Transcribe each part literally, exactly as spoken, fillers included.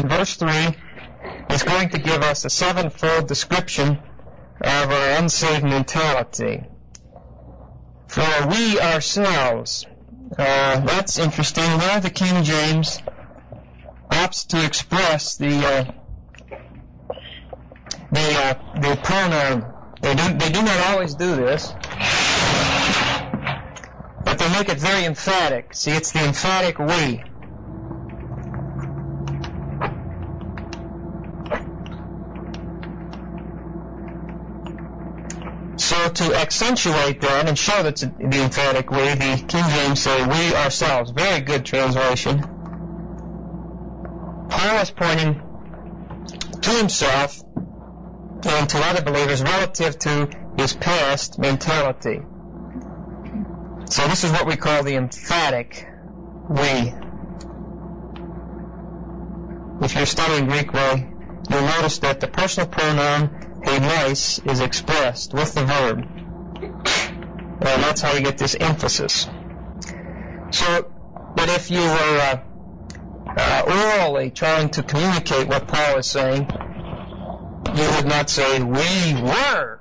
in verse three is going to give us a sevenfold description of our unsaved mentality. For we ourselves, uh, that's interesting. There the King James opts to express the uh, the uh, the pronoun. They do they do not always do this, but they make it very emphatic. See, it's the emphatic we. So to accentuate that and show that it's the emphatic we, the King James say we ourselves. Very good translation. Paul is pointing to himself and to other believers relative to his past mentality. So this is what we call the emphatic we. If you're studying Greek way, you'll notice that the personal pronoun heimais is expressed with the verb. And that's how you get this emphasis. So, but if you were uh, uh, orally trying to communicate what Paul is saying, you would not say, we were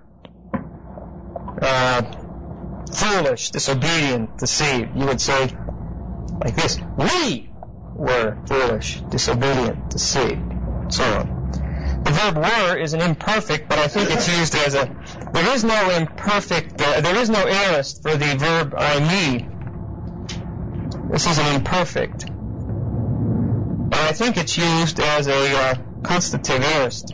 uh, foolish, disobedient, deceived. You would say like this, we were foolish, disobedient, deceived, so on. The verb were is an imperfect, but I think it's used as a, there is no imperfect, uh, there is no aorist for the verb I me. This is an imperfect. And I think it's used as a uh, constative aorist.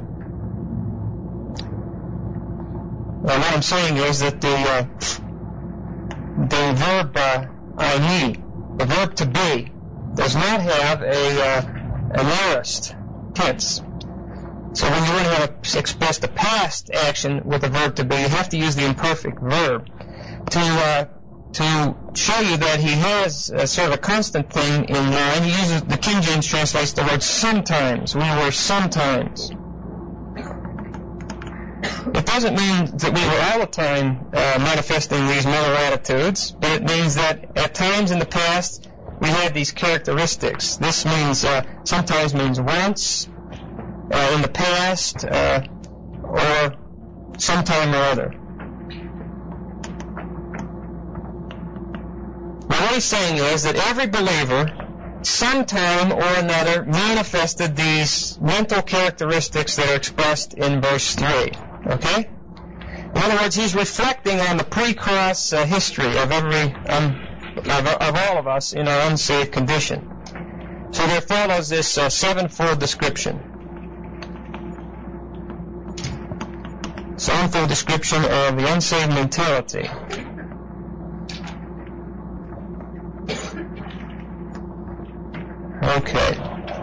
Well, what I'm saying is that the uh, the verb uh, I me, the verb to be, does not have a uh, an aorist tense. So when you want to have a, express the past action with the verb to be, you have to use the imperfect verb to uh, to show you that he has a sort of a constant thing in mind. He uses, the King James translates the word sometimes. We were sometimes. It doesn't mean that we were all the time uh, manifesting these mental attitudes, but it means that at times in the past we had these characteristics. This means uh, sometimes means once. Uh, in the past, uh, or sometime or other. Now what he's saying is that every believer, sometime or another, manifested these mental characteristics that are expressed in verse three. Okay? In other words, he's reflecting on the pre-cross uh, history of every, um, of, of all of us in our unsaved condition. So there follows this uh, sevenfold description. Sevenfold description of the unsaved mentality. Okay.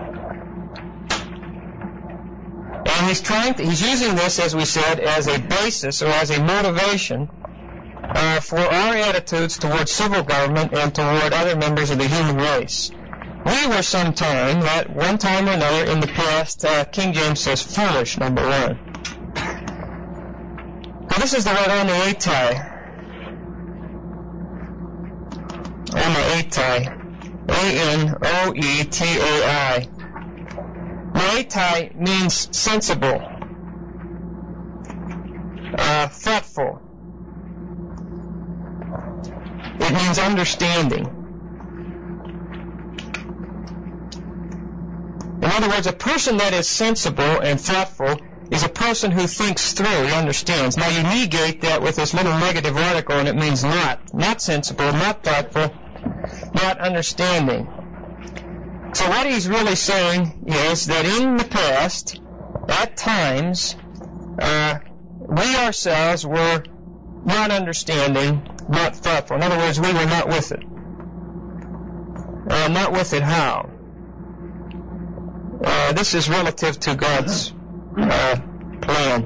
And he's trying to, he's using this, as we said, as a basis or as a motivation uh, for our attitudes toward civil government and toward other members of the human race. We were sometime, at one time or another in the past, uh, King James says foolish, number one. Now this is the word onoetai. Onoetai. A N O E T A I. Noetai means sensible, uh, thoughtful. It means understanding. In other words, a person that is sensible and thoughtful is a person who thinks through, he understands. Now you negate that with this little negative article and it means not. Not sensible, not thoughtful, not understanding. So what he's really saying is that in the past, at times, uh, we ourselves were not understanding, not thoughtful. In other words, we were not with it. Uh, not with it how? Uh, this is relative to God's Uh, plan.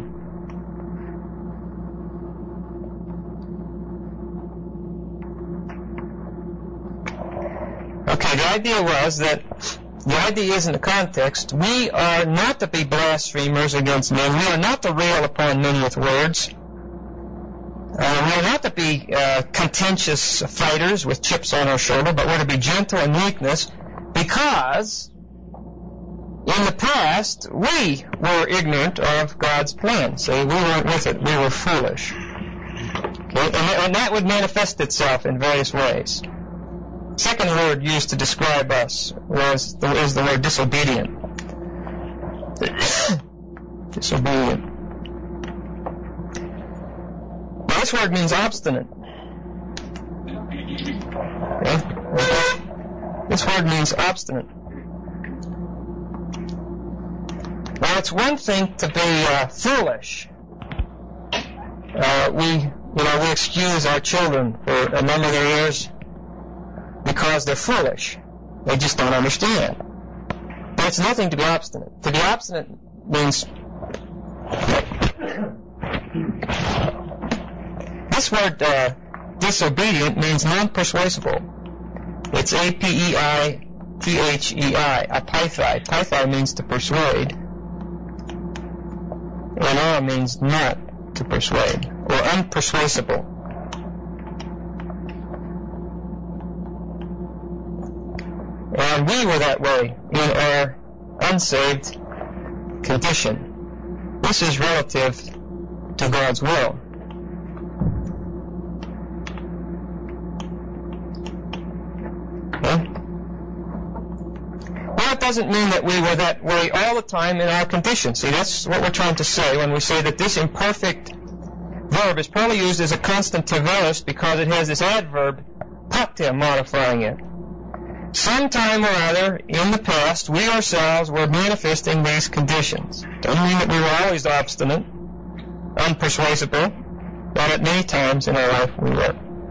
Okay, the idea was that, the idea is in the context, we are not to be blasphemers against men, we are not to rail upon men with words, uh, we are not to be uh, contentious fighters with chips on our shoulder, but we're to be gentle in meekness, because in the past, we were ignorant of God's plan. See, we weren't with it. We were foolish. Okay? And, and that would manifest itself in various ways. Second word used to describe us was the, is the word disobedient. Disobedient. Now, this word means obstinate. Okay? This word means obstinate. Now, it's one thing to be uh, foolish. Uh, we, you know, we excuse our children for a number of their years because they're foolish. They just don't understand. But it's nothing to be obstinate. To be obstinate means... This word, uh, disobedient, means non-persuasible. It's A P E I T H E I, apaithai. Paithai means to persuade. And a means not to persuade, or unpersuasible. And we were that way in our unsaved condition. This is relative to God's will. Okay? Well, it doesn't mean that we were that way all the time in our condition. See, that's what we're trying to say when we say that this imperfect verb is probably used as a constantive aorist because it has this adverb patia modifying it. Sometime or other in the past, we ourselves were manifesting these conditions. Doesn't mean that we were always obstinate, unpersuasible, but at many times in our life we were.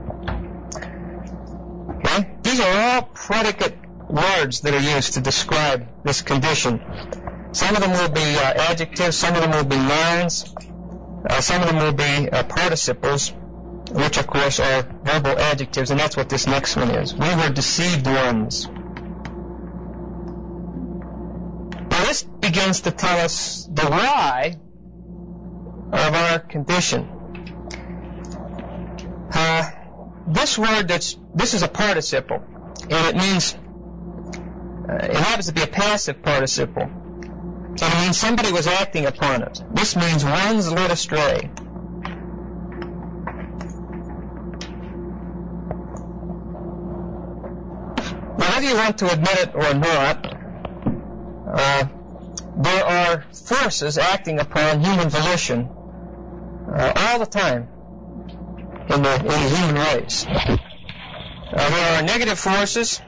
Okay? These are all predicate words that are used to describe this condition. Some of them will be uh, adjectives, some of them will be nouns, uh, some of them will be uh, participles, which of course are verbal adjectives, and that's what this next one is. We were deceived ones. Now this begins to tell us the why of our condition. Uh, this word that's, this is a participle, and it means, uh, it happens to be a passive participle. And it means somebody was acting upon it. This means one's led astray. Whether you want to admit it or not, uh, there are forces acting upon human volition uh, all the time in the, in the human race. Uh, there are negative forces.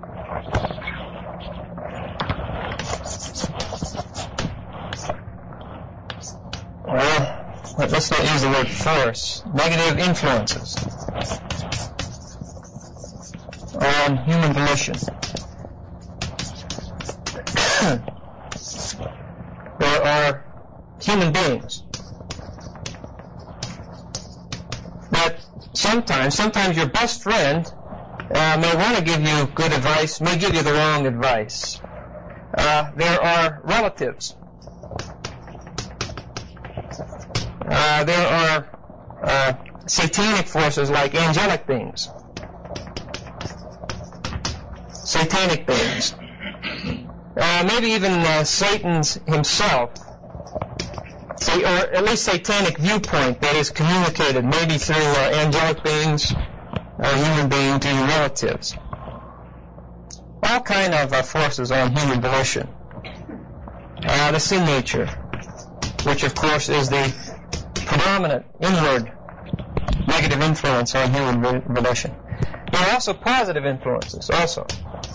Well, let's not use the word force. Negative influences on human volition. There are human beings that sometimes, sometimes your best friend uh, may want to give you good advice, may give you the wrong advice. Uh, there are relatives. Uh, there are uh, satanic forces like angelic beings. Satanic beings. Uh, maybe even uh, Satan's himself. See, or at least satanic viewpoint that is communicated maybe through uh, angelic beings or human beings to your relatives. All kind of uh, forces on human volition. Uh, the sin nature, which of course is the predominant inward negative influence on human volition. There are also positive influences also.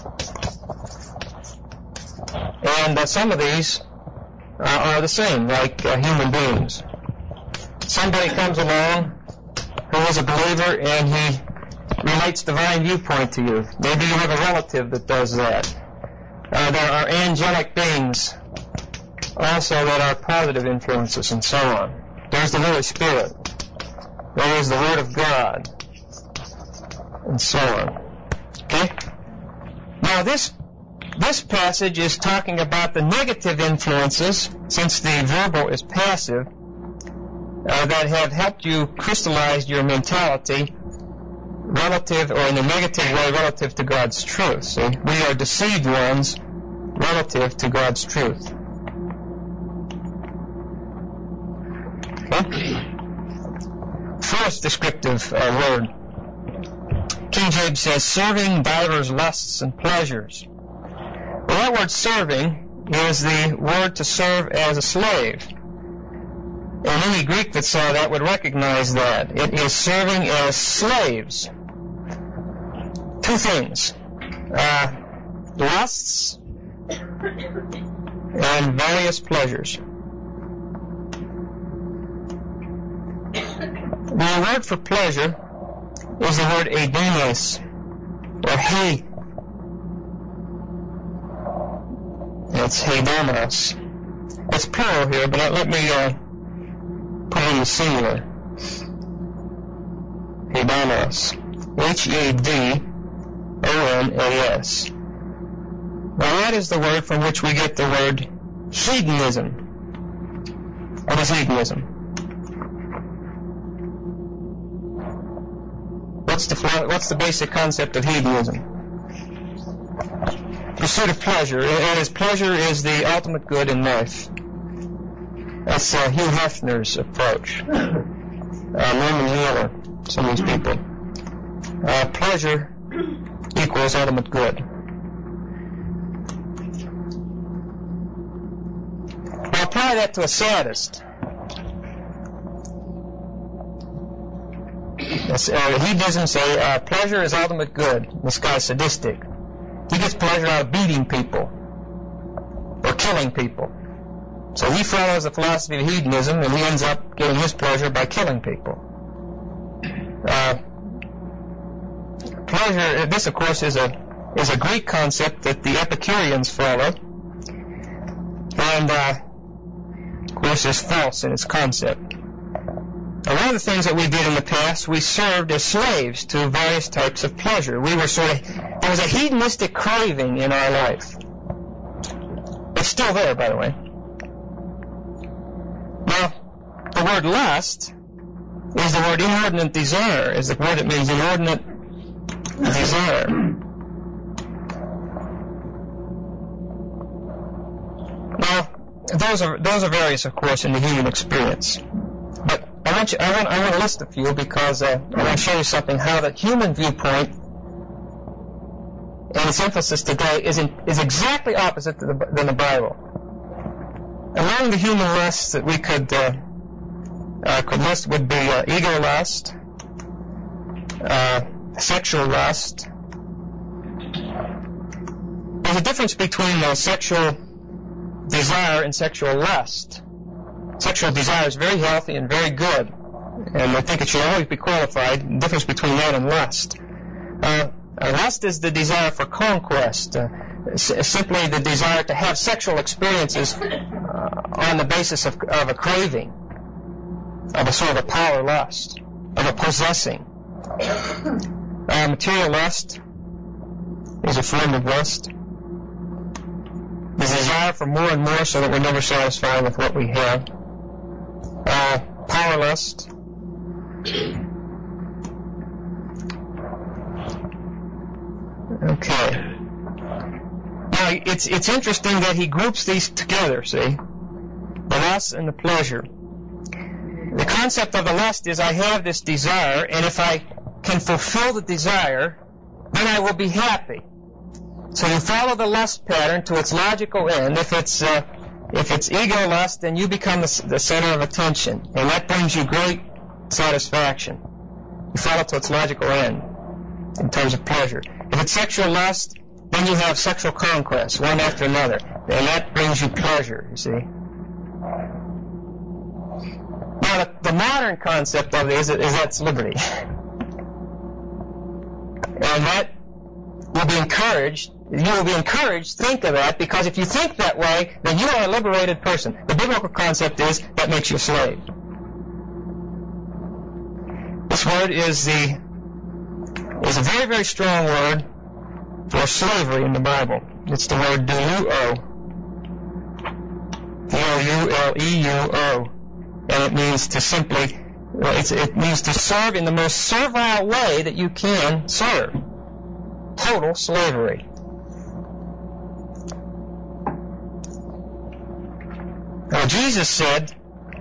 And uh, some of these uh, are the same, like uh, human beings. Somebody comes along who is a believer and he relates divine viewpoint to you. Maybe you have a relative that does that. Uh, there are angelic beings also that are positive influences and so on. There's the Holy Spirit. There is the Word of God. And so on. Okay? Now this this passage is talking about the negative influences, since the verbal is passive, uh, that have helped you crystallize your mentality relative, or in a negative way, relative to God's truth. See? We are deceived ones relative to God's truth. Okay? First descriptive uh, word. King James says, serving divers lusts and pleasures. Well, that word serving is the word to serve as a slave. And any Greek that saw that would recognize that. It is serving as slaves. Two things. Uh, lusts and various pleasures. The word for pleasure is the word eidenes, or he. It's heidomos. It's plural here, but let me uh, put it in the singular. Heidomos. H E D O N A S. Now that is the word from which we get the word hedonism. What is hedonism? What's the, what's the basic concept of hedonism? Pursuit of pleasure. And as pleasure is the ultimate good in life. That's uh, Hugh Hefner's approach. Uh, Norman Mailer, some of these people. Uh, pleasure equals ultimate good. Now apply that to a sadist. Yes, uh, hedonism say uh, pleasure is ultimate good. This guy's sadistic. He gets pleasure out of beating people or killing people. So he follows the philosophy of hedonism, and he ends up getting his pleasure by killing people. Uh, pleasure. This, of course, is a is a Greek concept that the Epicureans follow, and uh, of course is false in its concept. Now, one of the things that we did in the past, we served as slaves to various types of pleasure. We were sort of, there was a hedonistic craving in our life. It's still there, by the way. Now, the word lust is the word inordinate desire, is the word that means inordinate desire. Now, those are those are various, of course, in the human experience. But I want you, I want, I want to list a few because uh, I want to show you something how the human viewpoint and its emphasis today is in, is exactly opposite to the, than the Bible. Among the human lusts that we could uh, uh, could list would be uh, ego lust, uh, sexual lust. There's a difference between uh, sexual desire and sexual lust. Sexual desire is very healthy and very good, and I think it should always be qualified. The difference between that and lust. Uh, lust is the desire for conquest, uh, s- simply the desire to have sexual experiences uh, on the basis of, of a craving, of a sort of a power lust, of a possessing. Uh, material lust is a form of lust. The desire for more and more so that we're never satisfied with what we have. Uh, power lust. Okay. Now, it's it's interesting that he groups these together, see? The lust and the pleasure. The concept of the lust is I have this desire, and if I can fulfill the desire, then I will be happy. So you follow the lust pattern to its logical end. If it's uh, if it's ego lust, then you become the, the center of attention, and that brings you great satisfaction. You follow to its logical end in terms of pleasure. If it's sexual lust, then you have sexual conquest, one after another, and that brings you pleasure, you see. Now, the, the modern concept of it is, is that's liberty. And that will be encouraged. You will be encouraged, think of that, because if you think that way, then you are a liberated person. The biblical concept is that makes you a slave. This word is the is a very, very strong word for slavery in the Bible. It's the word doulo. D O U L E U O. And it means to simply, it's, it means to serve in the most servile way that you can serve. Total slavery. Jesus said,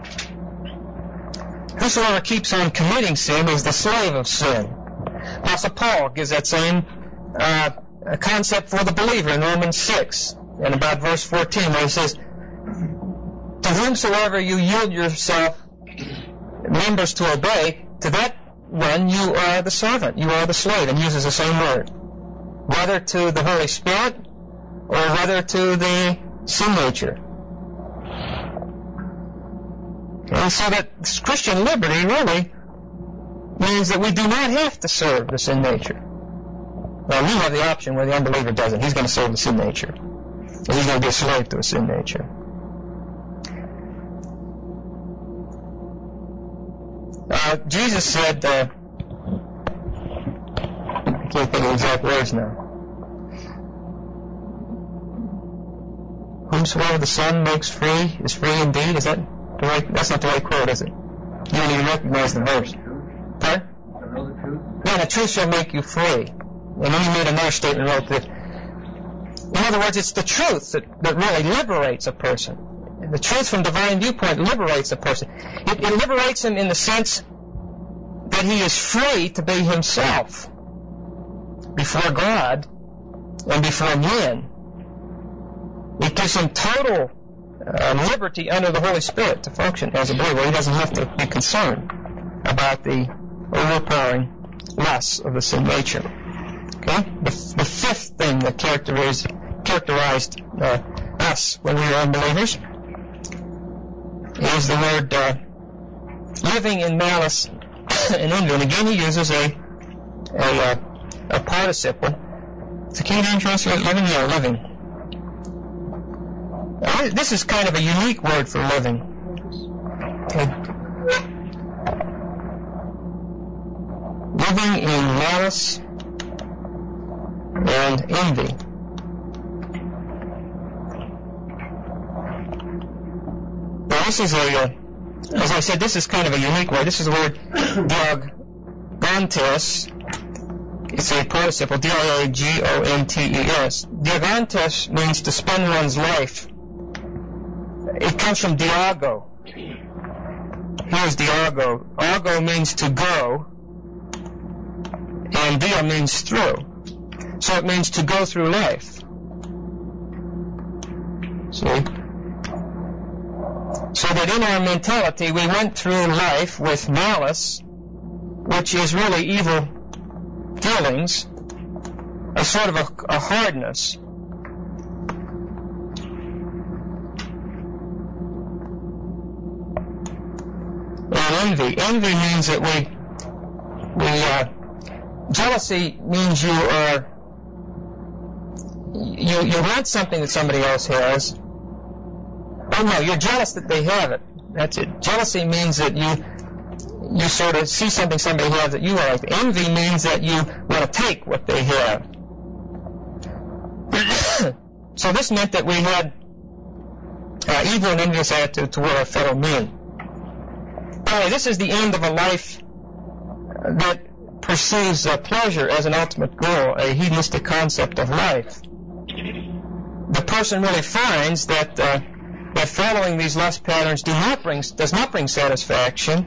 whosoever keeps on committing sin is the slave of sin. Apostle Paul gives that same uh, concept for the believer in Romans six, and about verse fourteen, where he says, to whomsoever you yield yourself members to obey, to that one you are the servant, you are the slave, and uses the same word, whether to the Holy Spirit or whether to the sin nature. And so that Christian liberty really means that we do not have to serve the sin nature. Now, we have the option where the unbeliever doesn't. He's going to serve the sin nature. And he's going to be a slave to a sin nature. Uh, Jesus said, uh, I can't think of the exact words now. Whomsoever the Son makes free is free indeed. Is that the right? That's not the right quote, is it? You don't even recognize the verse. Pardon? Yeah, the truth shall make you free. And then he made another statement relative. In other words, it's the truth that, that really liberates a person. And the truth from divine viewpoint liberates a person. It, it liberates him in the sense that he is free to be himself before God and before men. It gives him total uh, liberty under the Holy Spirit to function as a believer. He doesn't have to be concerned about the overpowering lusts of the sin nature. Okay? The, the fifth thing that characterized, characterized uh, us when we were unbelievers is the word uh, living in malice and envy. And again, he uses a a, uh, a participle. It's a King James translation, living, yeah, living. Uh, this is kind of a unique word for living. Okay. Living in malice and envy. Now, this is a, uh, as I said, this is kind of a unique word. This is the word diagontes. It's a participle, D I A G O N T E S. Diagontes means to spend one's life. It comes from diago. Here's diago. Ago means to go, and dia means through. So it means to go through life. See? So that in our mentality we went through life with malice, which is really evil feelings, a sort of a, a hardness. And envy. Envy means that we, we, uh, jealousy means you are, you, you want something that somebody else has. Oh no, you're jealous that they have it. That's it. Jealousy means that you, you sort of see something somebody has that you like. Envy means that you want to take what they have. So this meant that we had uh, evil and envious attitude toward our fellow men. Anyway, this is the end of a life that pursues uh, pleasure as an ultimate goal, a hedonistic concept of life. The person really finds that uh, that following these lust patterns do not bring, does not bring satisfaction,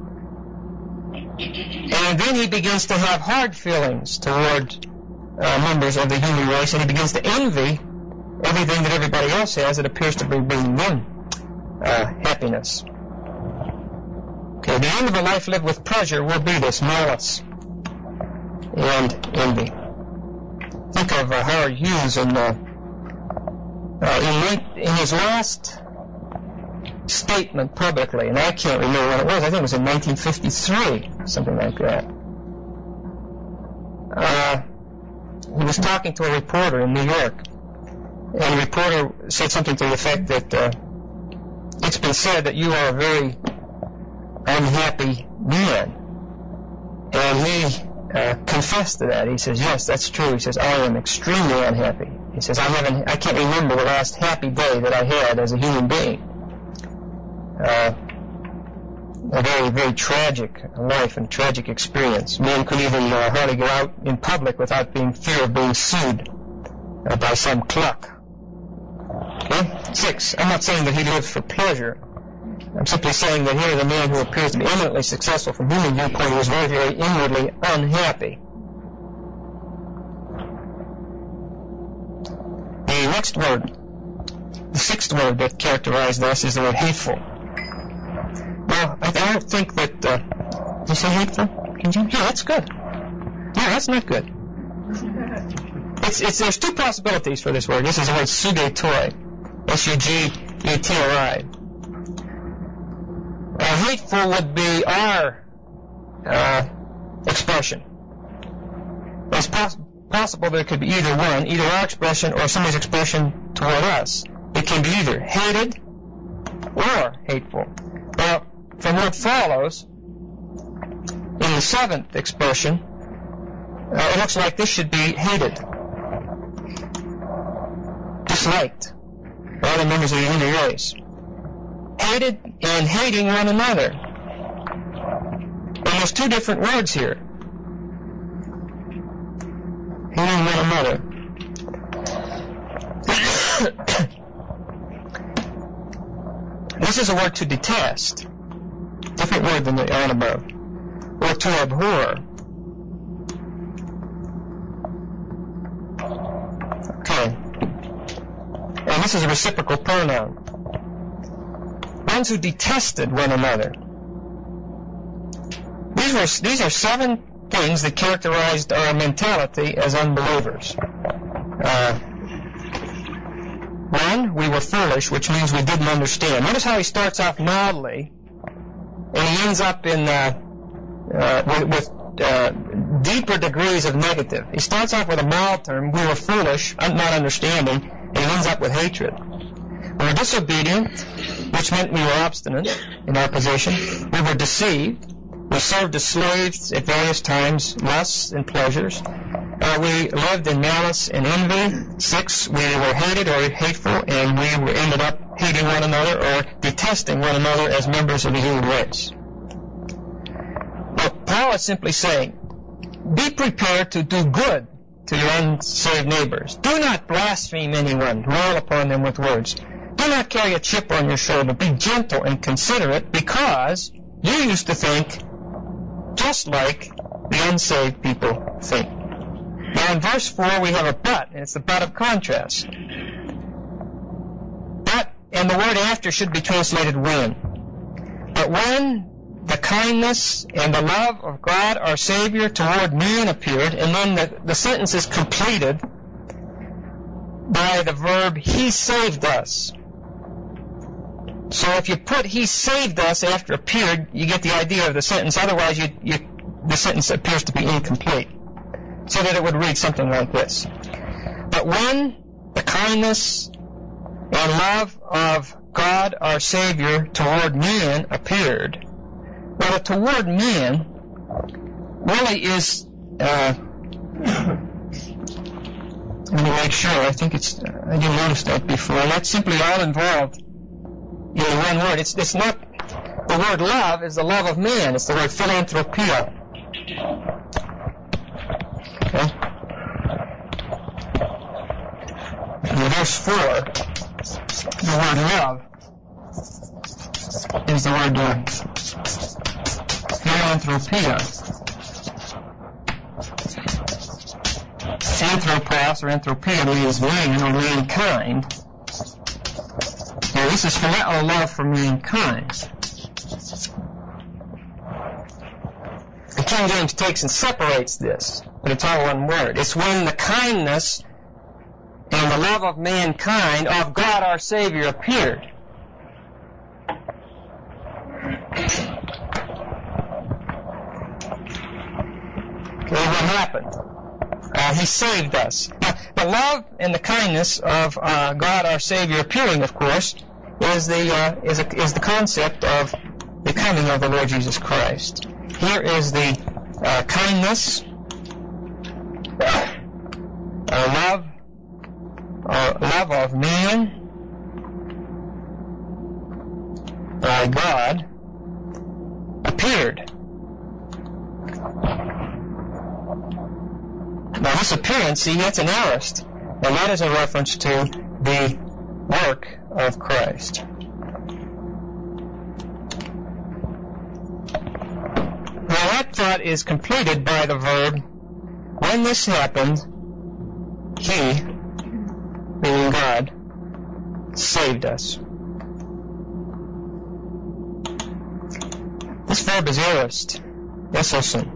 and then he begins to have hard feelings toward uh, members of the human race, and he begins to envy everything that everybody else has that appears to be bringing them uh, happiness. Okay, the end of a life lived with pleasure will be this malice and envy. Think of uh, Howard Hughes in, uh, uh, in, in his last statement publicly, and I can't remember when it was. I think it was in nineteen fifty-three, something like that. Uh, he was talking to a reporter in New York, and the reporter said something to the effect that uh, it's been said that you are a very unhappy man. And he uh, confessed to that. He says, yes, that's true. He says, I am extremely unhappy. He says, I haven't, I can't remember the last happy day that I had as a human being. Uh, a very, very tragic life and tragic experience. Men could even uh, hardly go out in public without being fear of being sued uh, by some cluck. Okay? Six, I'm not saying that he lives for pleasure. I'm simply saying that here the man who appears to be eminently successful from human viewpoint was very, very inwardly unhappy. The next word, the sixth word that characterized this is the word hateful. Well, I, I don't think that, uh, did you say hateful? Can you? Yeah, that's good. No, that's not good. It's, it's, there's two possibilities for this word. This is the word sugetoi. S U G E T O I. Uh, hateful would be our uh, expression. It's poss- possible there could be either one, either our expression or somebody's expression toward us. It can be either hated or hateful. Well, from what follows, in the seventh expression, uh, it looks like this should be hated, disliked by other members of the human race. Hated and hating one another. And there's two different words here. Hating one another. This is a word to detest. Different word than the on above. Or to abhor. Okay. And this is a reciprocal pronoun. Ones who detested one another. These were these are seven things that characterized our mentality as unbelievers. Uh, one, we were foolish, which means we didn't understand. Notice how he starts off mildly, and he ends up in uh, uh, with, with uh, deeper degrees of negative. He starts off with a mild term, we were foolish, not understanding, and he ends up with hatred. We were disobedient, which meant we were obstinate in our position. We were deceived. We served as slaves at various times, lusts and pleasures. Uh, we lived in malice and envy. Six, we were hated or hateful, and we were ended up hating one another or detesting one another as members of the human race. Well, Paul is simply saying, be prepared to do good to your unsaved neighbors. Do not blaspheme anyone, rail upon them with words. Do not carry a chip on your shoulder. Be gentle and considerate, because you used to think just like the unsaved people think. Now in verse four we have a but, and it's the but of contrast. But, and the word after should be translated when. But when the kindness and the love of God our Savior toward man appeared, and then the, the sentence is completed by the verb, He saved us. So if you put He saved us after appeared, you get the idea of the sentence. Otherwise, you, you, the sentence appears to be incomplete. So that it would read something like this. But when the kindness and love of God our Savior toward man appeared, well, the toward man really is, uh, let me make sure, I think it's, I didn't notice that before, that's simply all involved in one word. It's, it's not, the word love is the love of man. It's the word philanthropia. Okay? In verse four, the word love is the word uh, philanthropia. Anthropos or anthropia means man or mankind. Now this is phileo, love for mankind. The King James takes and separates this, but it's all one word. It's when the kindness and the love of mankind of God our Savior appeared. Okay, what happened? Uh, he saved us. Now, the love and the kindness of uh, God our Savior appearing, of course, is the uh, is, a, is the concept of the coming of the Lord Jesus Christ. Here is the uh, kindness, uh, love, uh, love of man by God appeared. Now this appearance, see, that's an aorist, and that is a reference to the work of Christ. Now that thought is completed by the verb, when this happened, He, meaning God, saved us. This verb is aorist, esosen.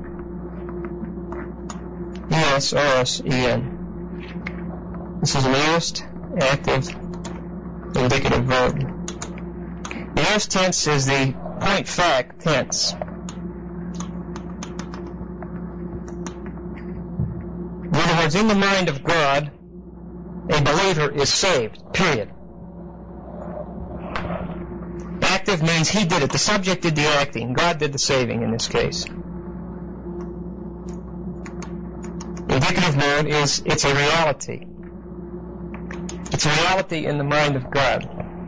E S O S E N. This is an aorist, active, indicative verb. The aorist tense is the point fact tense. In other words, in the mind of God, a believer is saved, period. Active means he did it. The subject did the acting. God did the saving in this case. Indicative mode is, it's a reality. It's a reality in the mind of God.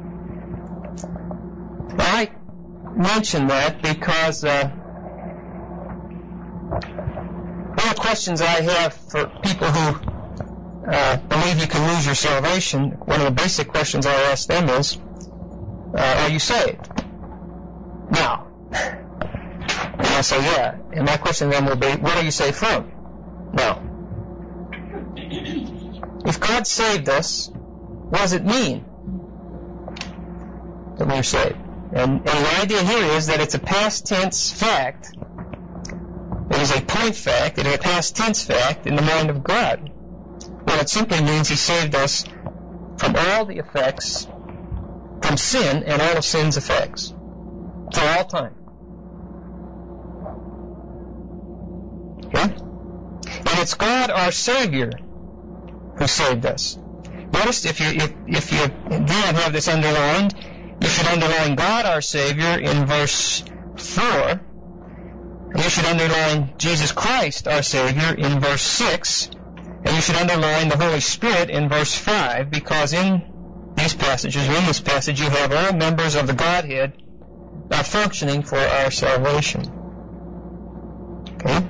Now, I mention that because uh, one of the questions I have for people who uh, believe you can lose your salvation, one of the basic questions I ask them is, uh, are you saved? Now, and I say, yeah. And my question then will be, what are you saved from? Now, if God saved us, what does it mean that we're saved? And, and the idea here is that it's a past tense fact. It is a point fact. It is a past tense fact in the mind of God. Well, it simply means He saved us from all the effects, from sin and all of sin's effects, for all time. Okay? And it's God, our Savior, who saved us. Notice, if you if, if you again have this underlined, you should underline God, our Savior, in verse four. And you should underline Jesus Christ, our Savior, in verse six. And you should underline the Holy Spirit in verse five, because in these passages, or in this passage, you have all members of the Godhead uh, functioning for our salvation. Okay?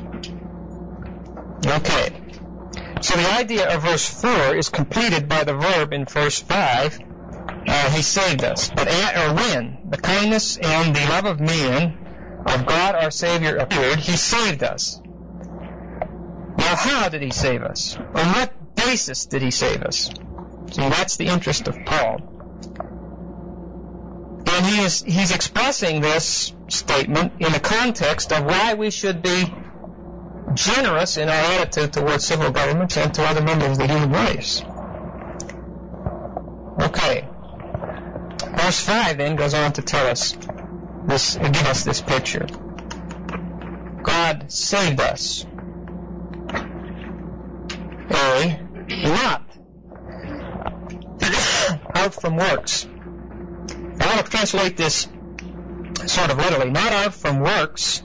Okay. So the idea of verse four is completed by the verb in verse five. Uh, he saved us. But at, or when the kindness and the love of man, of God our Savior, appeared, He saved us. Now, how did He save us? On what basis did He save us? See, that's the interest of Paul. And he is, he's expressing this statement in the context of why we should be generous in our attitude towards civil governments and to other members of the human race. Okay. Verse five then goes on to tell us this, give us this picture. God saved us. A, not out from works. I want to translate this sort of literally. Not out from works.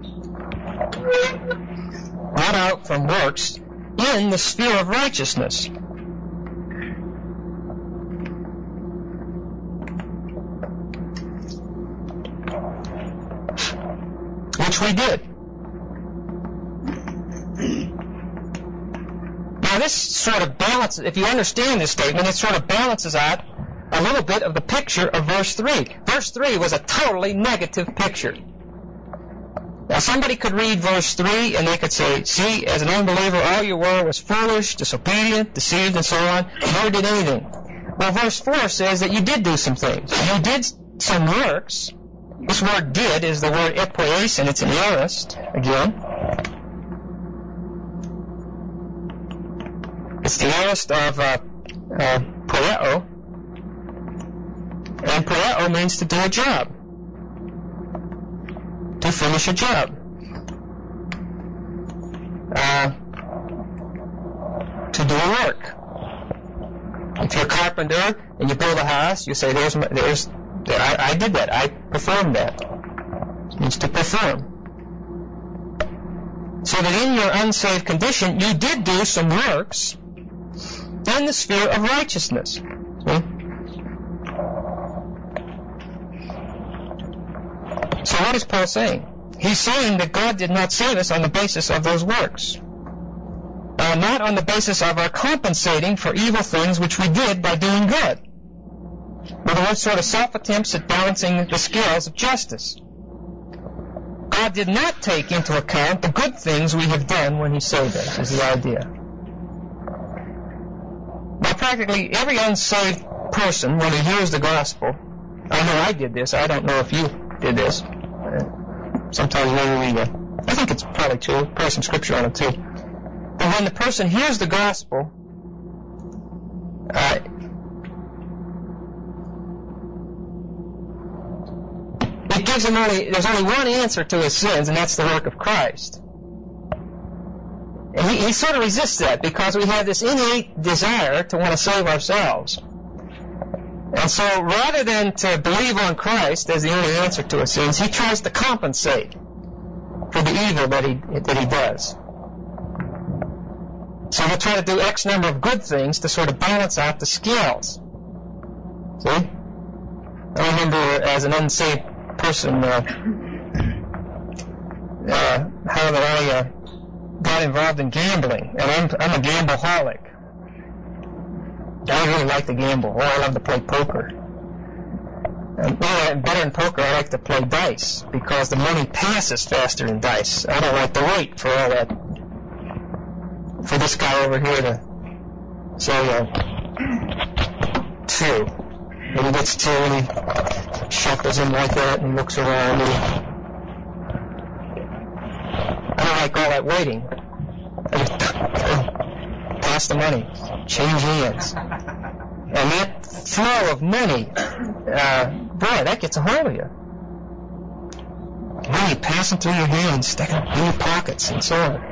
Not out from works in the sphere of righteousness. Which we did. Now this sort of balances, if you understand this statement, it sort of balances out a little bit of the picture of verse three. Verse three was a totally negative picture. Now somebody could read verse three and they could say, see, as an unbeliever, all you were was foolish, disobedient, deceived, and so on. You never did anything. Well, verse four says that you did do some things. You did some works. This word did is the word epoies, and it's an aorist, again. It's the aorist of uh, uh, poieo. And poieo means to do a job. To finish a job. Uh, to do a work. If you're a carpenter and you build a house, you say, there's, my, there's I, I did that. I performed that. It means to perform. So that in your unsaved condition, you did do some works in the sphere of righteousness. See? So what is Paul saying? He's saying that God did not save us on the basis of those works. Uh, not on the basis of our compensating for evil things which we did by doing good. with our sort of self-attempts at balancing the scales of justice. God did not take into account the good things we have done when he saved us, is the idea. Now, practically every unsaved person, when he hears the gospel, I know I did this, I don't know if you did this. Uh, sometimes maybe we, uh, I think it's probably true, probably some scripture on it too. But when the person hears the gospel, uh, it gives him only, there's only one answer to his sins, and that's the work of Christ. And he, he sort of resists that because we have this innate desire to want to save ourselves. And so rather than to believe on Christ as the only answer to his sins, he tries to compensate for the evil that he, that he does. So he'll try to do X number of good things to sort of balance out the scales. See? I remember as an unsaved person uh, uh, how that I uh, got involved in gambling, and I'm, I'm a gambleaholic. I really like to gamble. Oh, I love to play poker. And well, better than poker, I like to play dice because the money passes faster than dice. I don't like to wait for all that, for this guy over here to say uh, two. And he gets two and he shuffles him like that and he looks around and he, I don't like all that waiting. I just pass the money, change hands. And that flow of money, uh, boy, that gets a hold of you. Money passing through your hands, sticking in your pockets and so on.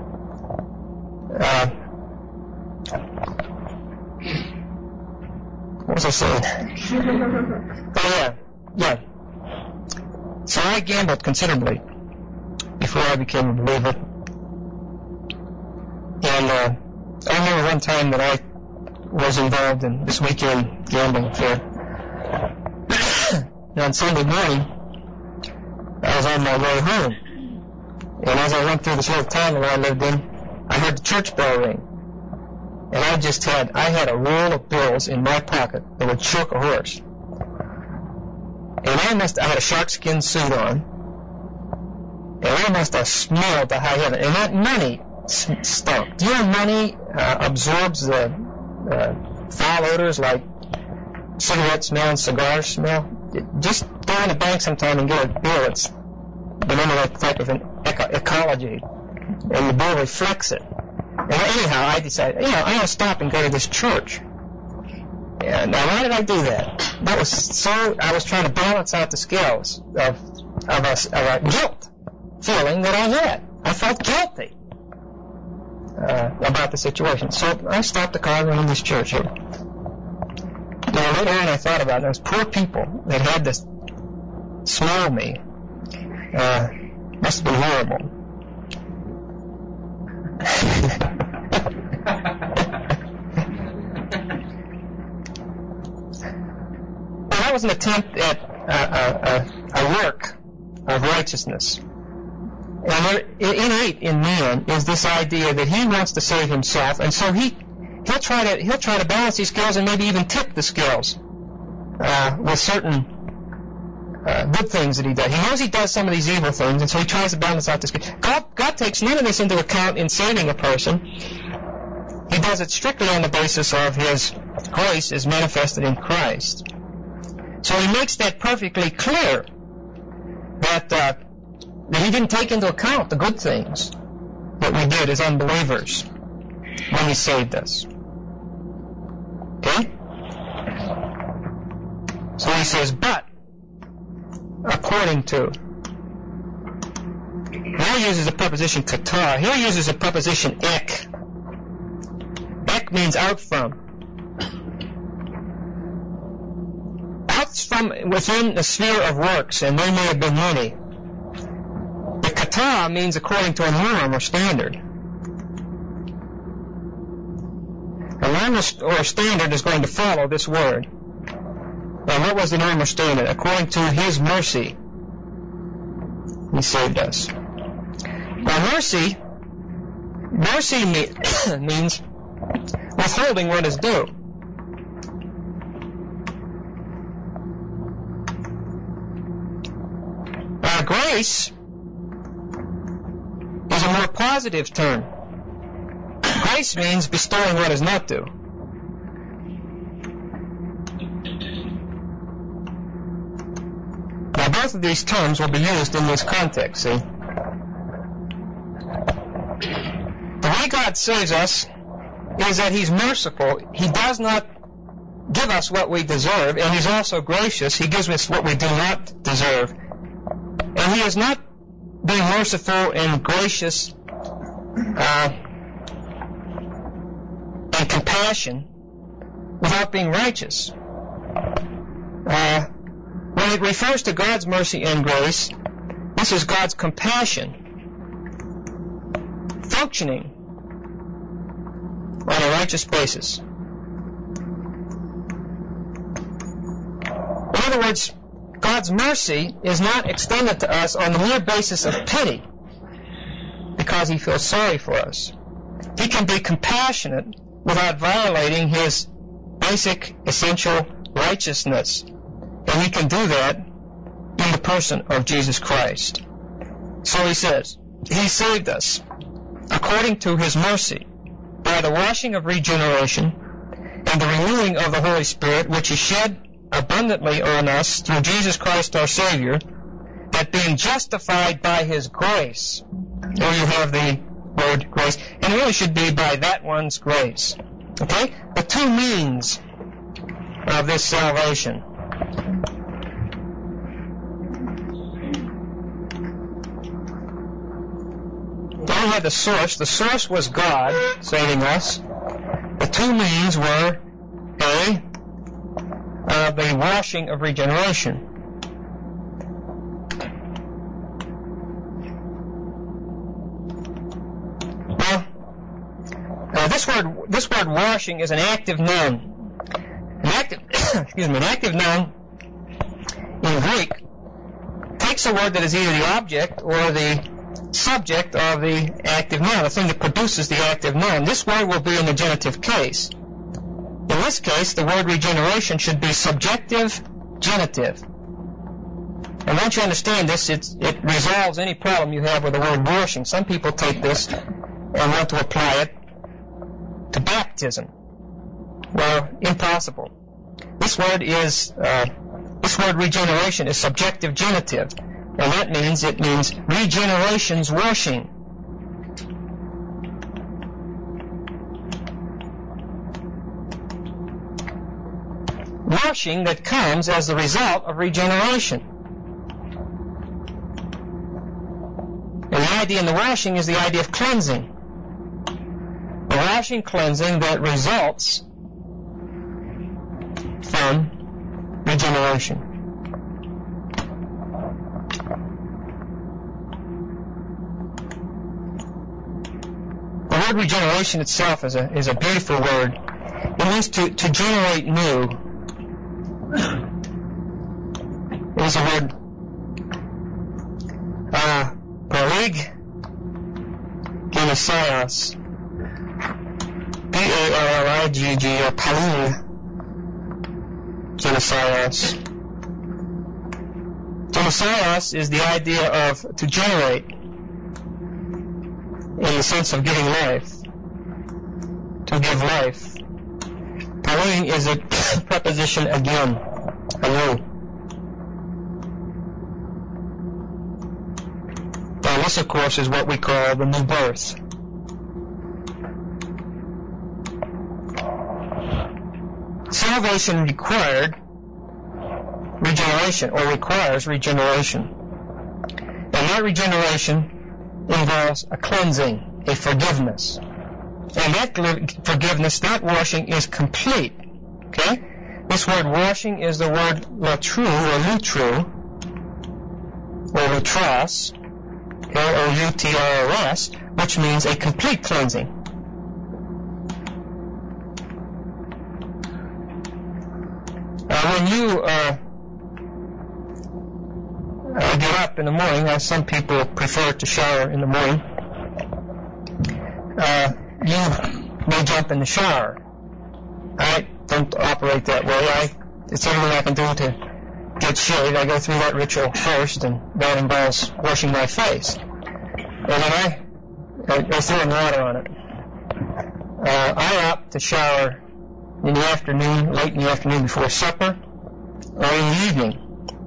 Uh, What was I saying? Oh, yeah. Yeah. So I gambled considerably before I became a believer. And uh, I remember one time that I was involved in this weekend gambling affair. And on Sunday morning, I was on my way home. And as I went through this little town that I lived in, I heard the church bell ring. And I just had, I had a roll of bills in my pocket that would choke a horse. And I must, I had a sharkskin suit on. And I must have smelled the high heaven. And that money stunk. Do you know money uh, absorbs the uh, foul odors like cigarette smell and cigar smell? Just go in the bank sometime and get a bill that's been under that type of an eco- ecology. And the bill reflects it. And anyhow, I decided, you know, I'm going to stop and go to this church. And now, why did I do that? That was so, I was trying to balance out the scales of, of, a, of a guilt feeling that I had. I felt guilty uh, about the situation. So I stopped the car and went in this church here. Now, later on, I thought about it. Those poor people that had to smell me. Uh, must have been horrible. Well, that was an attempt at uh, a, a work of righteousness. And innate in man is this idea that he wants to save himself, and so he he'll try to he'll try to balance these scales and maybe even tip the scales uh, with certain Uh, good things that he does. He knows he does some of these evil things, and so he tries to balance out this. God, God takes none of this into account in saving a person. He does it strictly on the basis of his grace as manifested in Christ. So he makes that perfectly clear that, uh, that he didn't take into account the good things that we did as unbelievers when he saved us. Okay? So he says, but according to. Now he uses the preposition kata. Here he uses the preposition ek. Ek means out from. Out from within the sphere of works, and they may have been many. The kata means according to a norm or standard. A norm or standard is going to follow this word. Now, what was the norm or standard? According to his mercy, he saved us. Now, mercy, mercy me- means withholding what is due. grace is a more positive term. Grace means bestowing what is not due. Now, both of these terms will be used in this context, see? The way God saves us is that He's merciful. He does not give us what we deserve, and He's also gracious. He gives us what we do not deserve. And He is not being merciful and gracious uh, and compassion without being righteous. Uh, when it refers to God's mercy and grace, this is God's compassion functioning on a righteous basis. In other words, God's mercy is not extended to us on the mere basis of pity because He feels sorry for us. He can be compassionate without violating His basic, essential righteousness. And He can do that in the person of Jesus Christ. So He says, He saved us according to His mercy by the washing of regeneration and the renewing of the Holy Spirit, which He shed abundantly on us through Jesus Christ our Savior, that being justified by His grace, there you have the word grace, and it really should be by that one's grace. Okay? The two means of this salvation. Then we had the source. The source was God saving us. The two means were A, Uh, the washing of regeneration. Well, uh, this word this word washing is an active noun. An active excuse me, an active noun in Greek takes a word that is either the object or the subject of the active noun, the thing that produces the active noun. This word will be in the genitive case. In this case, the word regeneration should be subjective genitive. And once you understand this, it, it resolves any problem you have with the word washing. Some people take this and want to apply it to baptism. Well, impossible. This word is, uh, this word regeneration is subjective genitive. And that means, it means regeneration's washing. Washing that comes as the result of regeneration. And the idea in the washing is the idea of cleansing. The washing, cleansing that results from regeneration. The word regeneration itself is a is a beautiful word. It means to, to generate new. It is a word, uh, palig genesios, P A L L I G G, or palig genesios. Genesios is the idea of to generate, in the sense of giving life, to give life. Palig is a preposition again, anew. Now this, of course, is what we call the new birth. Salvation required regeneration, or requires regeneration. And that regeneration involves a cleansing, a forgiveness. And that forgiveness, that washing, is complete. Okay? This word washing is the word latru, or lutru, or lutras, okay, or U T R O S, which means a complete cleansing. Uh, when you uh, uh, get up in the morning, as some people prefer to shower in the morning, uh, you may jump in the shower. I don't operate that way. I, it's everything I can do to get shaved, I go through that ritual first, and that involves washing my face. And then I, I go throwing water on it. Uh, I opt to shower in the afternoon, late in the afternoon before supper, or in the evening.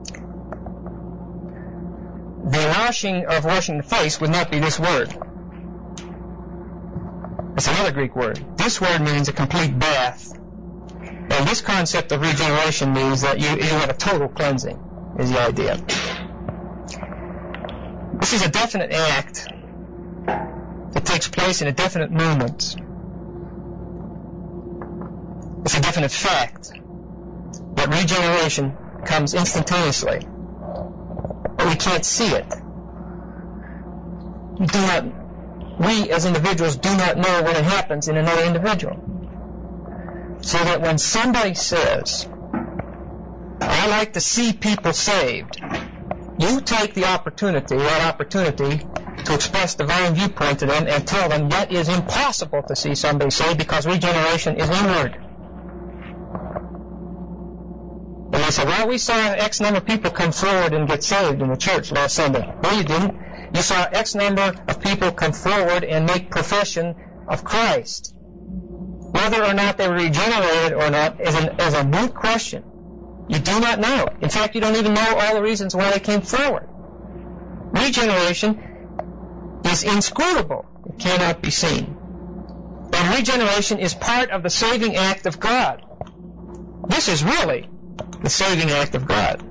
The washing of washing the face would not be this word. It's another Greek word. This word means a complete bath. And this concept of regeneration means that you, you have a total cleansing, is the idea. This is a definite act that takes place in a definite moment. It's a definite fact that regeneration comes instantaneously, but we can't see it. We do not, we as individuals do not know when it happens in another individual. So that when somebody says, I like to see people saved, you take the opportunity, that opportunity, to express divine viewpoint to them and tell them that is impossible to see somebody saved because regeneration is inward. And they say, well, we saw X number of people come forward and get saved in the church last Sunday. No, you didn't. You saw X number of people come forward and make profession of Christ. Whether or not they were regenerated or not is, an, is a moot question. You do not know. In fact, you don't even know all the reasons why they came forward. Regeneration is inscrutable. It cannot be seen. And regeneration is part of the saving act of God. This is really the saving act of God.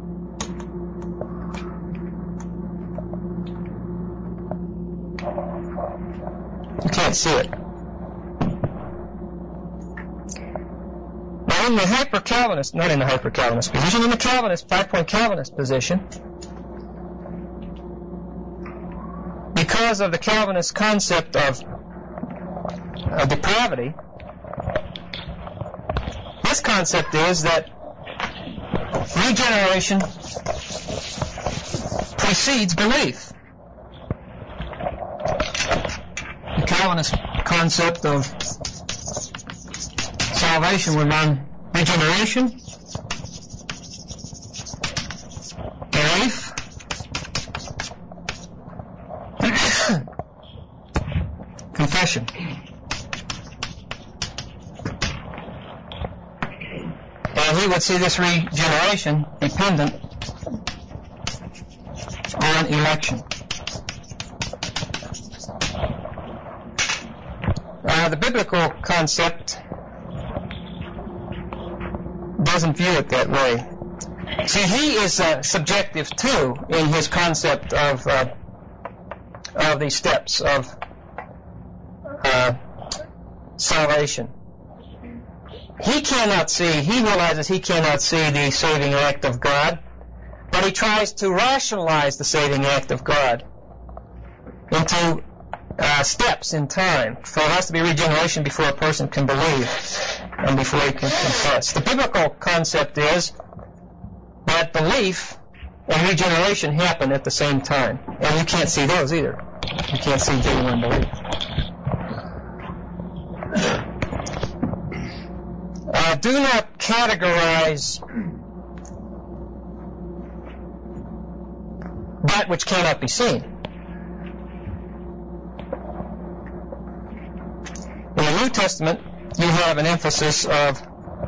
You can't see it. Now in the hyper-Calvinist, not in the hyper-Calvinist position, in the Calvinist, five-point Calvinist position, because of the Calvinist concept of, of depravity, this concept is that regeneration precedes belief. The Calvinist concept of salvation would run regeneration, belief, confession. And he would see this regeneration dependent on election. Uh, the biblical concept doesn't view it that way. See, he is uh, subjective too in his concept of uh, of the steps of uh, salvation. He cannot see, he realizes he cannot see the saving act of God, but he tries to rationalize the saving act of God into uh, steps in time. So there has to be regeneration before a person can believe and before he can confess. The biblical concept is that belief and regeneration happen at the same time, and you can't see those either. You can't see genuine belief. Uh, do not categorize that which cannot be seen. In the New Testament, you have an emphasis of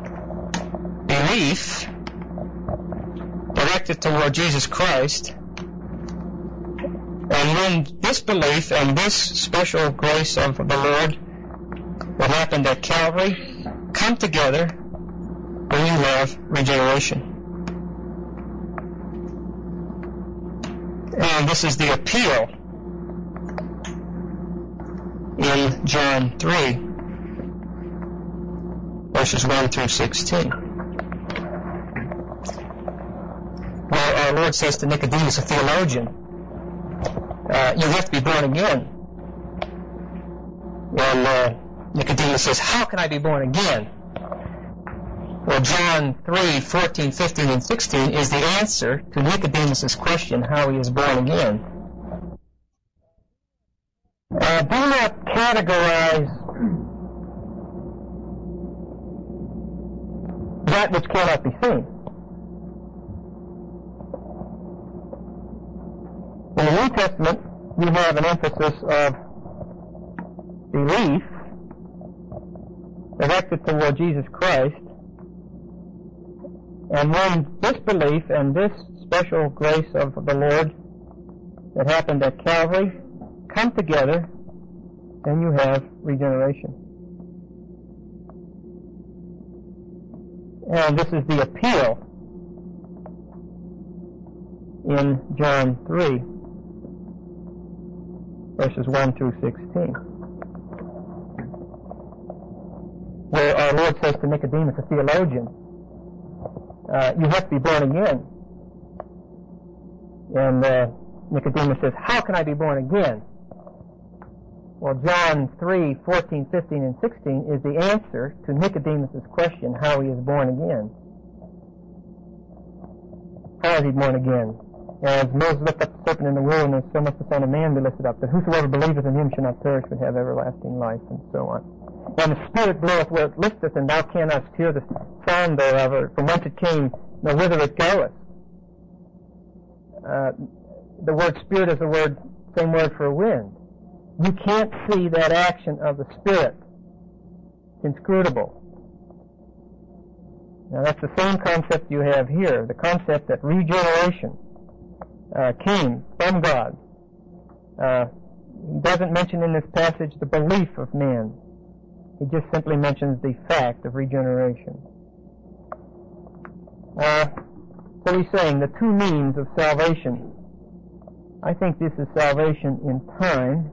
belief directed toward Jesus Christ. And when this belief and this special grace of the Lord that happened at Calvary come together, then you have regeneration. And this is the appeal in John three, verses one through sixteen. Where our Lord says to Nicodemus, a theologian, uh, you have to be born again. And uh, Nicodemus says, how can I be born again? Well, John three, fourteen, fifteen, and sixteen is the answer to Nicodemus' question, how he is born again. Uh, do not categorize that which cannot be seen. New Testament, you have an emphasis of belief directed toward Jesus Christ. And when this belief and this special grace of the Lord that happened at Calvary come together, then you have regeneration. And this is the appeal in John three, verses one through sixteen, where our Lord says to Nicodemus, a theologian, uh, you have to be born again. And uh, Nicodemus says, how can I be born again? Well, John three, fourteen, fifteen, and sixteen is the answer to Nicodemus' question, how he is born again. How is he born again? As Moses lifted up the serpent in the wilderness, so must the Son of Man be lifted up, that whosoever believeth in him shall not perish but have everlasting life, and so on. And the Spirit bloweth where it listeth, and thou cannot hear the sound thereof, or from whence it came, nor whither it goeth. Uh, the word Spirit is the word, same word for wind. You can't see that action of the Spirit. It's inscrutable. Now that's the same concept you have here, the concept that regeneration uh, came from God. Uh, he doesn't mention in this passage the belief of man. He just simply mentions the fact of regeneration. Uh, so he's saying the two means of salvation. I think this is salvation in time.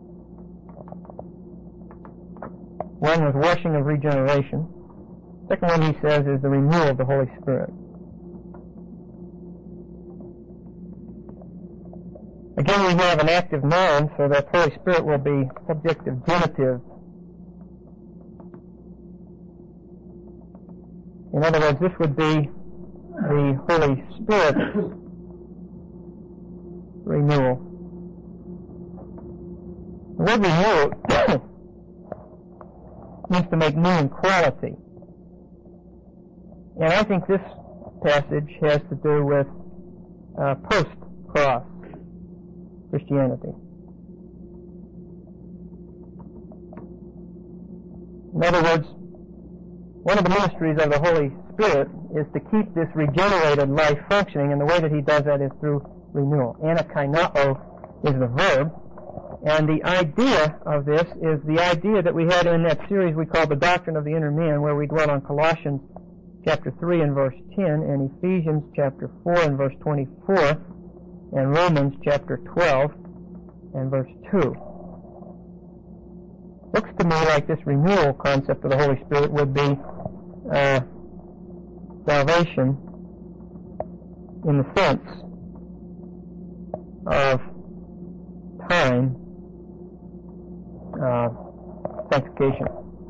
One was washing of regeneration. Second one, he says, is the renewal of the Holy Spirit. Again, we have an active noun, so that Holy Spirit will be subjective genitive. In other words, this would be the Holy Spirit's renewal. The word renewal means to make new in quality. And I think this passage has to do with uh, post-cross Christianity. In other words, one of the ministries of the Holy Spirit is to keep this regenerated life functioning, and the way that he does that is through renewal. Anakainao is the verb, and the idea of this is the idea that we had in that series we called The Doctrine of the Inner Man, where we dwelt on Colossians chapter three and verse ten, and Ephesians chapter four and verse twenty-four, and Romans chapter twelve and verse two. Looks to me like this renewal concept of the Holy Spirit would be uh, salvation in the sense of time uh, sanctification.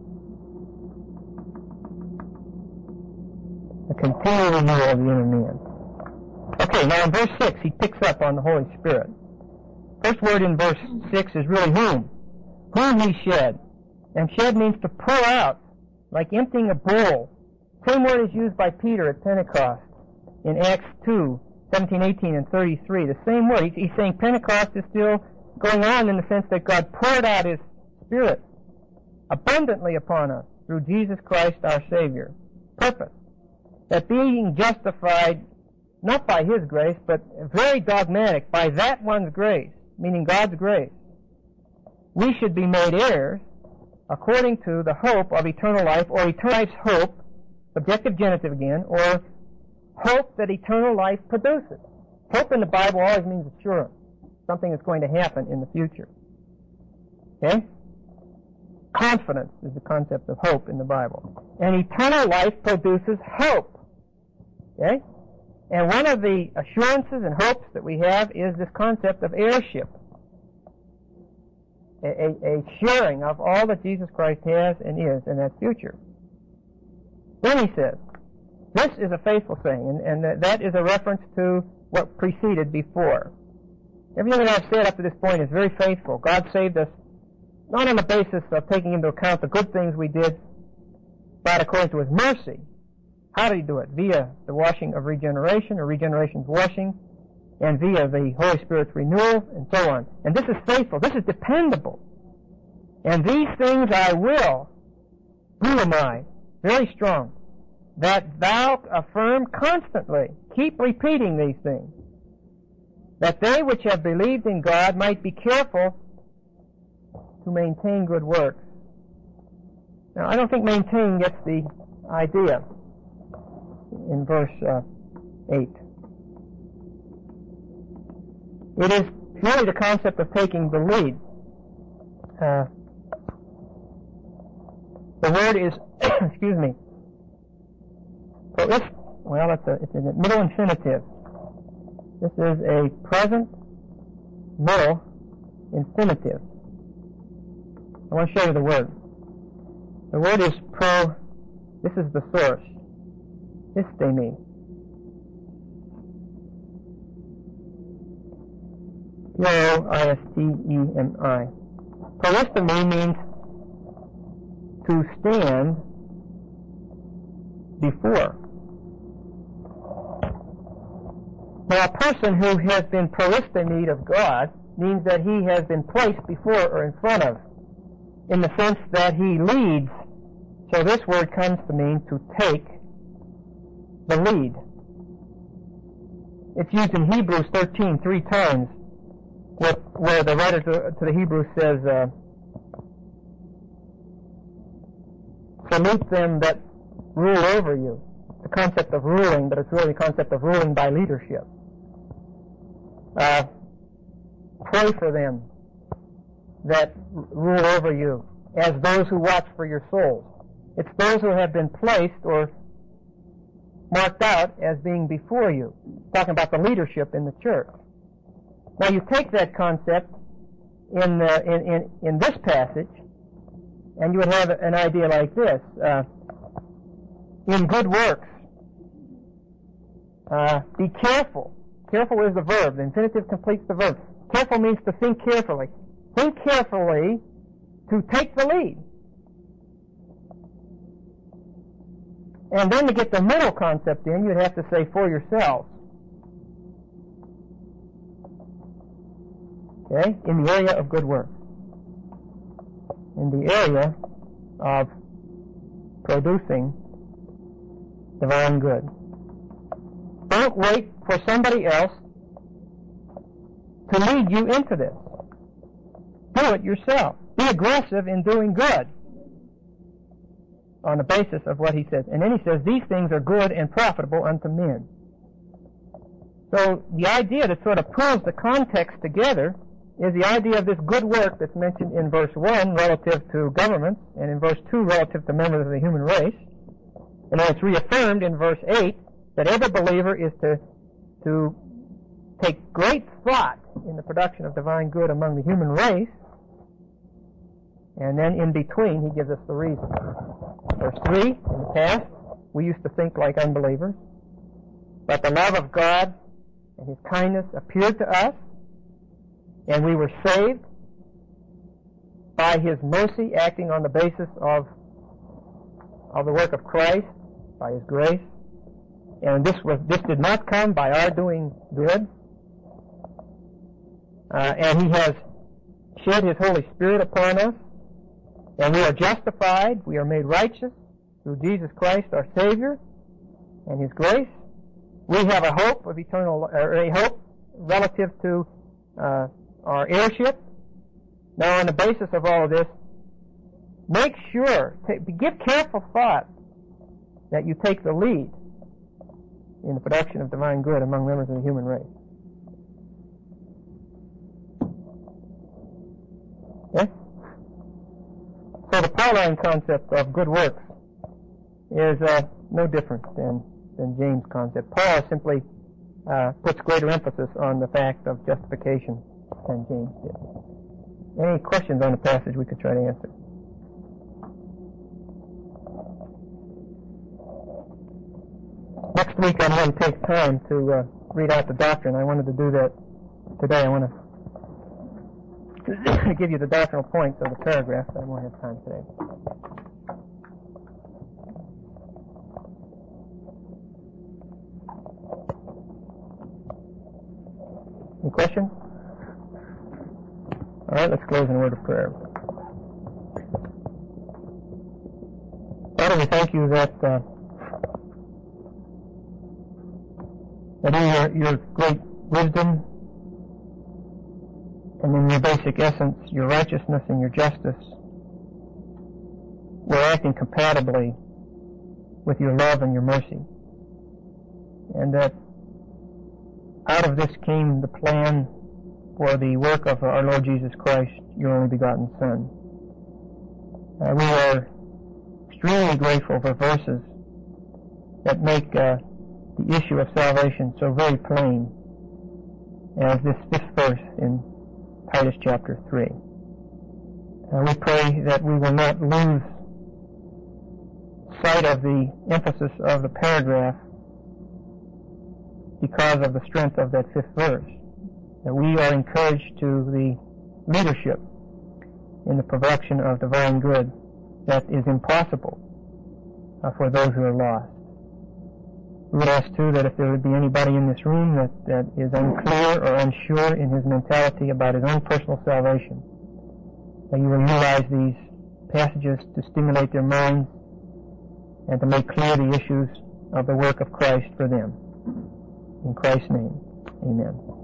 A continual renewal of the inner man. Okay, now in verse six, he picks up on the Holy Spirit. First word in verse six is really whom. Whom he shed. And shed means to pour out, like emptying a bowl. Same word is used by Peter at Pentecost in Acts two, seventeen, eighteen, and thirty-three. The same word. He's saying Pentecost is still going on in the sense that God poured out His Spirit abundantly upon us through Jesus Christ our Savior. Purpose. That being justified not by His grace, but very dogmatic, by that one's grace, meaning God's grace, we should be made heirs according to the hope of eternal life, or eternal life's hope, subjective genitive again, or hope that eternal life produces. Hope in the Bible always means assurance, something that's going to happen in the future. Okay? Confidence is the concept of hope in the Bible. And eternal life produces hope. Okay? And one of the assurances and hopes that we have is this concept of heirship. A, a, a sharing of all that Jesus Christ has and is in that future. Then he says, this is a faithful saying, and, and that, that is a reference to what preceded before. Everything that I've said up to this point is very faithful. God saved us not on the basis of taking into account the good things we did, but according to His mercy. How did He do it? Via the washing of regeneration, or regeneration's washing, and via the Holy Spirit's renewal, and so on. And this is faithful. This is dependable. And these things I will, gulamai, very strong, that thou affirm constantly. Keep repeating these things. That they which have believed in God might be careful to maintain good works. Now, I don't think maintain gets the idea in verse uh, eight. It is really the concept of taking the lead. Uh, the word is, excuse me, so this, well, it's a, it's a middle infinitive. This is a present middle infinitive. I want to show you the word. The word is pro, this is the source, istemi. P R O I S T E M I. Proistemi means to stand before. Now, a person who has been proistemied of God means that he has been placed before or in front of, in the sense that he leads. So this word comes to mean to take the lead. It's used in Hebrews thirteen three times, where, where the writer to, to the Hebrews says, uh, salute them that rule over you. The concept of ruling, but it's really the concept of ruling by leadership. Uh, pray for them that rule over you as those who watch for your souls. It's those who have been placed or marked out as being before you. Talking about the leadership in the church. Now you take that concept in, the, in, in, in this passage, and you would have an idea like this. Uh, in good works, uh, be careful. Careful is the verb. The infinitive completes the verb. Careful means to think carefully. Think carefully to take the lead. And then to get the middle concept in, you'd have to say for yourselves. Okay? In the area of good work. In the area of producing divine good. Don't wait for somebody else to lead you into this. Do it yourself. Be aggressive in doing good on the basis of what he says. And then he says, these things are good and profitable unto men. So the idea that sort of pulls the context together is the idea of this good work that's mentioned in verse one relative to governments, and in verse two relative to members of the human race. And then it's reaffirmed in verse eight that every believer is to, to take great thought in the production of divine good among the human race. And then in between, he gives us the reason. Verse three, in the past, we used to think like unbelievers, but the love of God and his kindness appeared to us, and we were saved by his mercy, acting on the basis of, of the work of Christ, by his grace. And this was this did not come by our doing good. Uh, and he has shed his Holy Spirit upon us, and we are justified, we are made righteous through Jesus Christ our Savior and his grace. We have a hope of eternal, or a hope relative to uh, our heirship. Now, on the basis of all of this, make sure, take, give careful thought that you take the lead in the production of divine good among members of the human race. Okay? So the Pauline concept of good works is uh, no different than, than James' concept. Paul simply uh, puts greater emphasis on the fact of justification than James did. Any questions on the passage we could try to answer? Next week I'm going to take time to uh, read out the doctrine. I wanted to do that today. I want to give you the doctrinal points of the paragraph, but I won't have time today. Any questions? All right, let's close in a word of prayer. Father, we thank you that uh, that in your, your great wisdom and in your basic essence, your righteousness and your justice, we're acting compatibly with your love and your mercy. And that out of this came the plan for the work of our Lord Jesus Christ, your only begotten Son. Uh, we are extremely grateful for verses that make uh, the issue of salvation so very plain as this fifth verse in Titus chapter three. Uh, we pray that we will not lose sight of the emphasis of the paragraph because of the strength of that fifth verse. That we are encouraged to the leadership in the production of divine good that is impossible uh, for those who are lost. We would ask, too, that if there would be anybody in this room that, that is unclear or unsure in his mentality about his own personal salvation, that you will utilize these passages to stimulate their minds and to make clear the issues of the work of Christ for them. In Christ's name, amen.